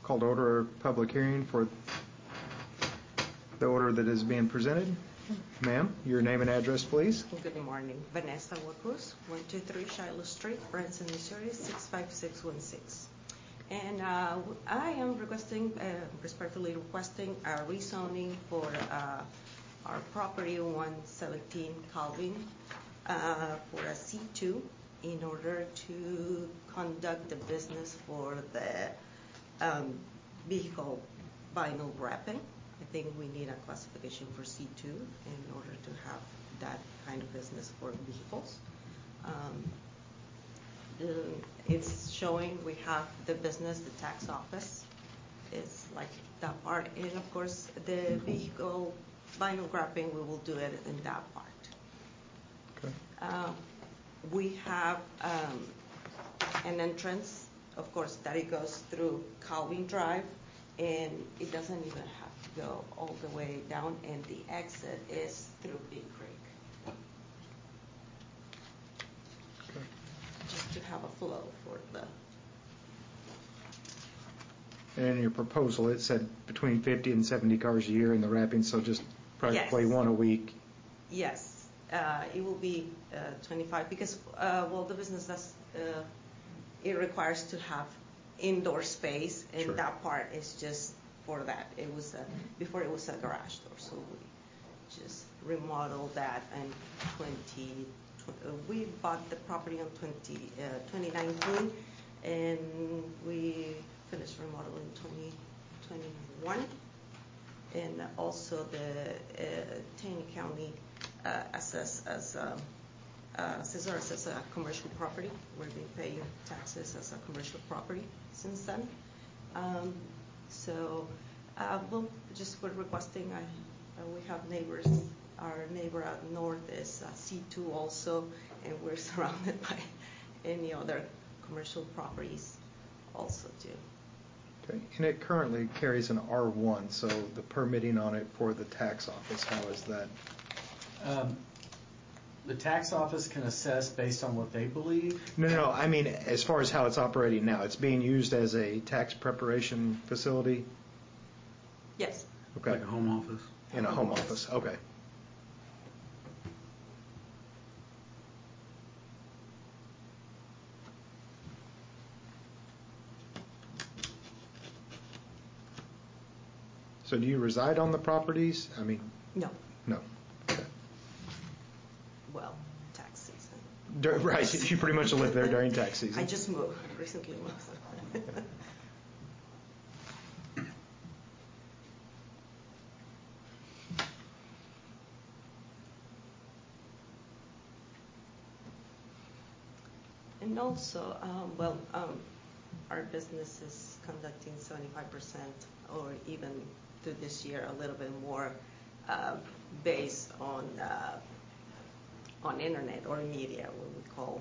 Call to order a public hearing for the order that is being presented. Ma'am, your name and address, please. Good morning. Vanessa Wacruz, 123 Shiloh Street, Branson, Missouri, 65616. And I am respectfully requesting a rezoning for our property 117 Calvin for a C2 in order to conduct the business for the vehicle vinyl wrapping. I think we need a classification for C2 in order to have that kind of business for vehicles. It's showing we have the business, the tax office is like that part, and of course the vehicle vinyl wrapping, we will do it in that part. Okay. We have an entrance, of course, that it goes through Calvin Drive, and it doesn't even have to go all the way down, and the exit is through Big Creek. Okay. Just to have a flow for the... And in your proposal, it said between 50 and 70 cars a year in the wrapping, so just practically one a week. Yes. It will be 25 because, well, the business does, it requires to have indoor space, and sure, that part is just for that. It was before it was a garage door, so we just remodeled that. And we bought the property in 2019, and we finished remodeling 2021. And also the Taney County assessed as a commercial property. We've been paying taxes as a commercial property since then. Well, just for requesting, we have neighbors. Our neighbor out north is C2 also, and we're surrounded by any other commercial properties also too. Okay, and it currently carries an R1, so the permitting on it for the tax office, how is that? The tax office can assess based on what they believe? No, I mean as far as how it's operating now. It's being used as a tax preparation facility? Yes. Okay. Like a home office? In a home office, okay. So do you reside on the properties? I mean... No. No. Okay. Well, tax season. Right, you pretty much live there during tax season. I just moved, recently moved. And also, our business is conducting 75% or even through this year a little bit more based on internet or media, what we call.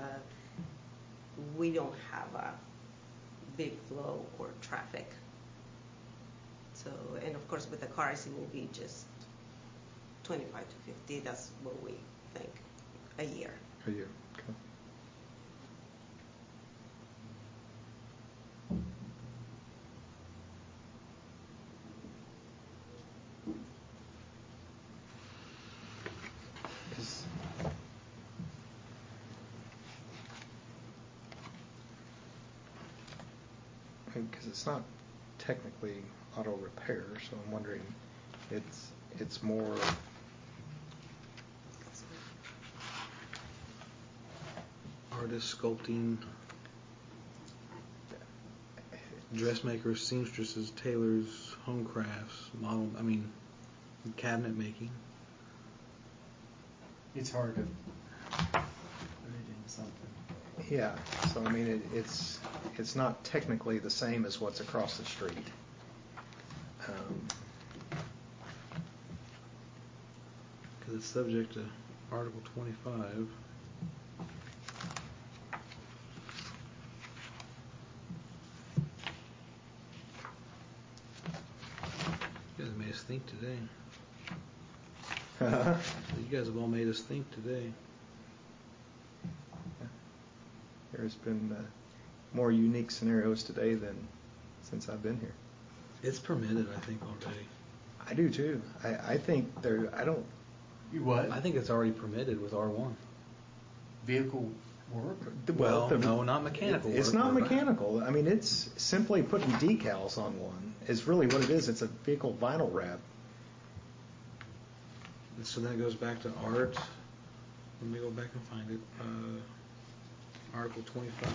We don't have a big flow or traffic. So, and of course with the cars it will be just 25 to 50, that's what we think, a year. A year, okay. Because it's not technically auto repair, so I'm wondering, it's more artist, sculpting, dressmakers, seamstresses, tailors, home crafts, model, cabinet making. It's hard to put it into something. Yeah, so I mean it's not technically the same as what's across the street. Because it's subject to Article 25. You guys made us think today. You guys have all made us think today. There's been more unique scenarios today than since I've been here. It's permitted, I think, already. I do too. I think I don't, You what? I think it's already permitted with R1. Vehicle work? Well, no, not mechanical It's work, not but- mechanical. I mean, it's simply putting decals on one is really what it is. It's a vehicle vinyl wrap. So then it goes back to art. Let me go back and find it. Article 25.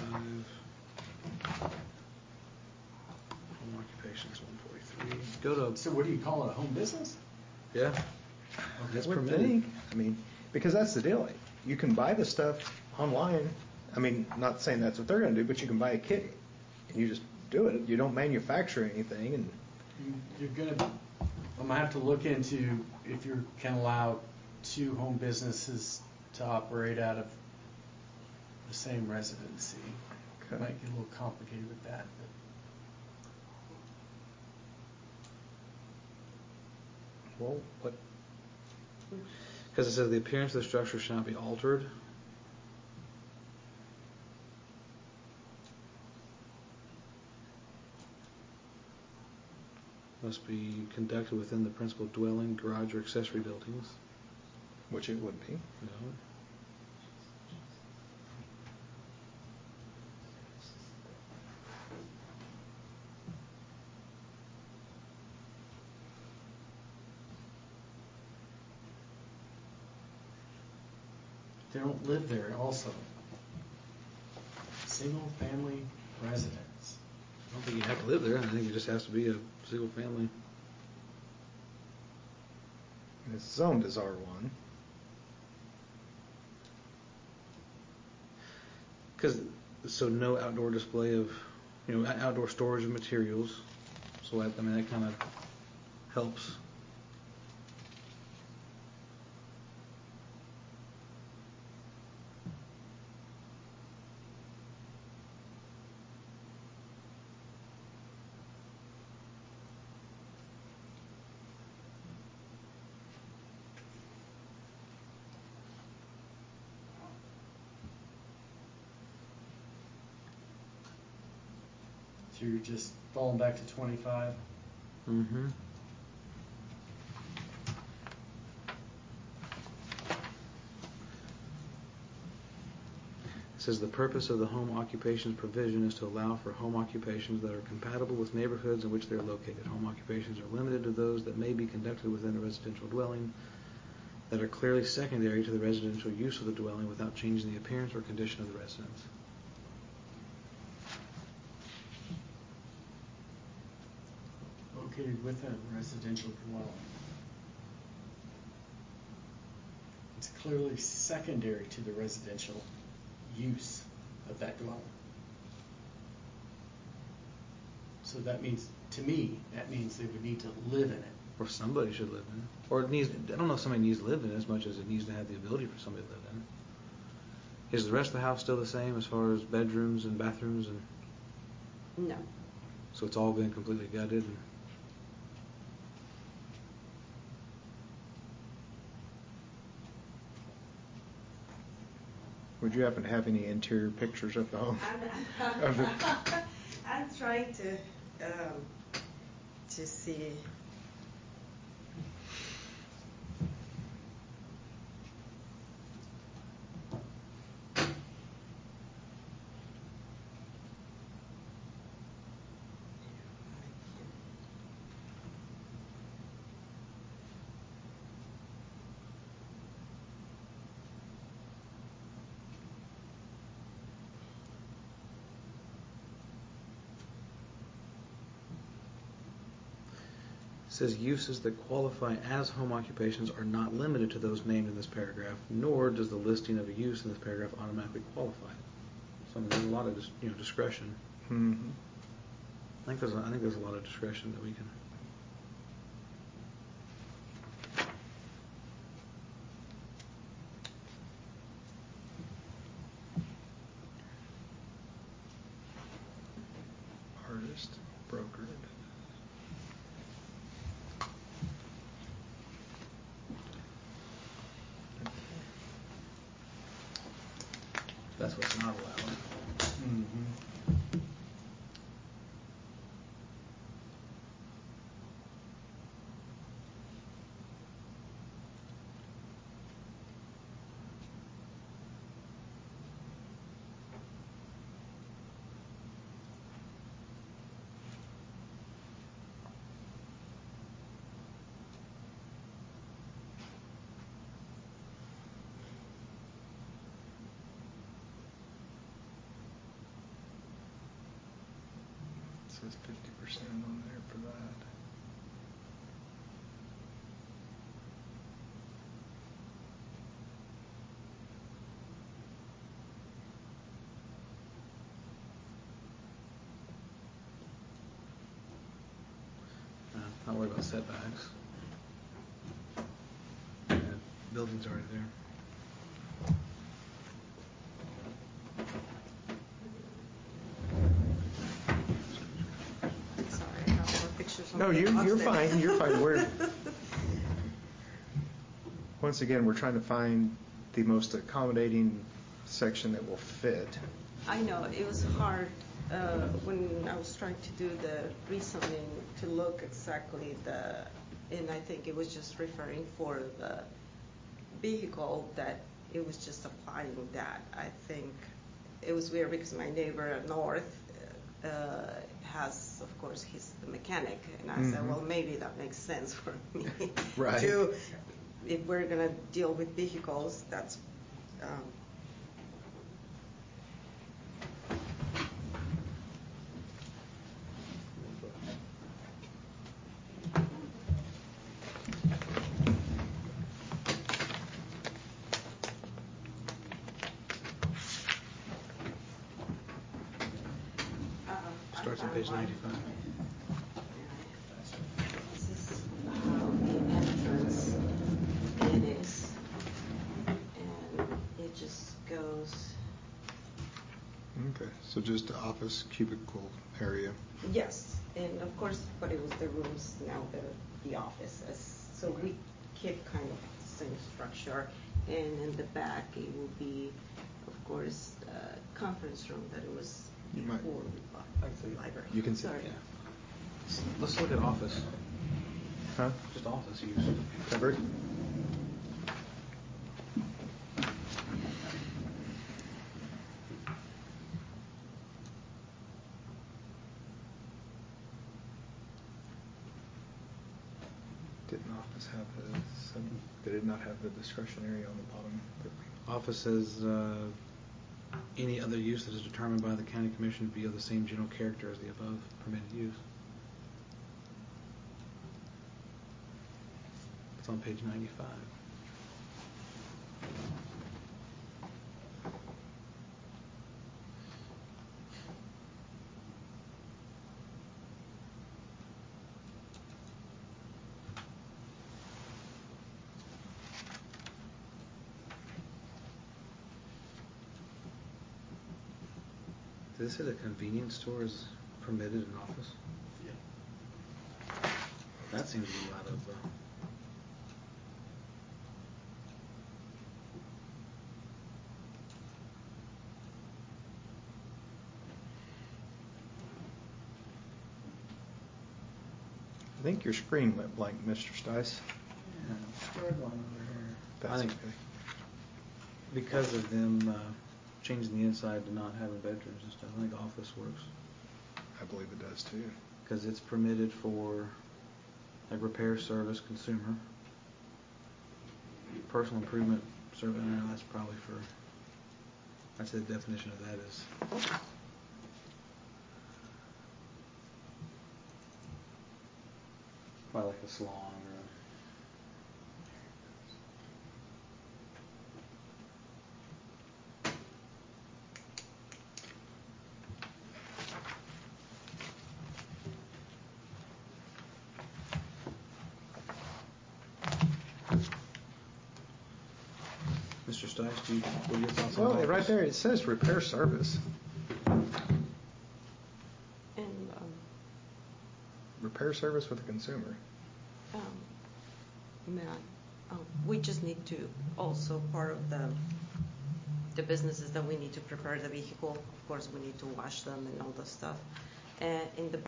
Home occupations 143. Go to, So what do you call it, a home business? yeah, I it's would permitted. think. I mean, because that's the deal. You can buy the stuff online. I mean, not saying that's what they're going to do, but you can buy a kit and you just do it. You don't manufacture anything. And You're gonna, I'm gonna have to look into if you can allow two home businesses to operate out of the same residency. Okay. Might get a little complicated with that, well, what? Because it says the appearance of the structure shall not be altered. Must be conducted within the principal dwelling, garage, or accessory buildings. Which it would be. No. they don't live there also. Single family residence. I don't think you have to live there. I think it just has to be a single family. And it's zoned as R1. Because so no outdoor display of, outdoor storage of materials. So that kind of helps. So you're just falling back to 25. Mm-hmm. It says the purpose of the home occupations provision is to allow for home occupations that are compatible with neighborhoods in which they are located. Home occupations are limited to those that may be conducted within a residential dwelling that are clearly secondary to the residential use of the dwelling without changing the appearance or condition of the residence. Located within a residential dwelling. It's clearly secondary to the residential use of that dwelling. So that means, to me, that means they would need to live in it. Or somebody should live in it. Or it needs, I don't know if somebody needs to live in it as much as it needs to have the ability for somebody to live in it. Is the rest of the house still the same as far as bedrooms and bathrooms? And No. so it's all been completely gutted? And Would you happen to have any interior pictures of the home? Of it? I'm trying to see. it says uses that qualify as home occupations are not limited to those named in this paragraph, nor does the listing of a use in this paragraph automatically qualify it. So there's a lot of discretion. Mm-hmm. I think there's a lot of discretion that we can. Artist, broker. That's what's not allowed. Mm-hmm. says 50% on there for that. Not worry about setbacks. Yeah, building's already there. Sorry, I have more pictures on No, the you're upstairs. fine. You're fine. Once again, we're trying to find the most accommodating section that will fit. I know, it was hard when I was trying to do the rezoning to look exactly and I think it was just referring for the vehicle that it was just applying that. I think it was weird because my neighbor at North has, of course, he's the mechanic, and I said, well, maybe that makes sense for me Right. to, if we're gonna deal with vehicles, that's. Starts on page 95. This is how the entrance it is, and it just goes. Okay, so just the office cubicle area. Yes, and of course, but it was the rooms, now the offices. So we keep kind of the same structure, and in the back it will be, of course, conference room that it was You before might- we bought the library. You can see. Sorry. Yeah. Let's look at office. Huh? Just office use. Covered? Didn't office have they did not have the discretionary on the bottom. Office says any other use that is determined by the county commission be of the same general character as the above permitted use. It's on page 95. Did this say the convenience store is permitted in office? Yeah. That seems a little out of. I think your screen went blank, Mr. Stice. Yeah, struggling over here. That's I think okay. because of them changing the inside to not having bedrooms and stuff, I think office works. I believe it does too. Because it's permitted for like repair, service, consumer, personal improvement, service. No, that's probably for. I'd say the definition of that is. Probably like a salon or a. Mr. Stice, what are your thoughts on Well, office? right there it says repair service. And Repair service with a consumer. we just need to also part of the businesses that we need to prepare the vehicle. Of course, we need to wash them and all that stuff. And in the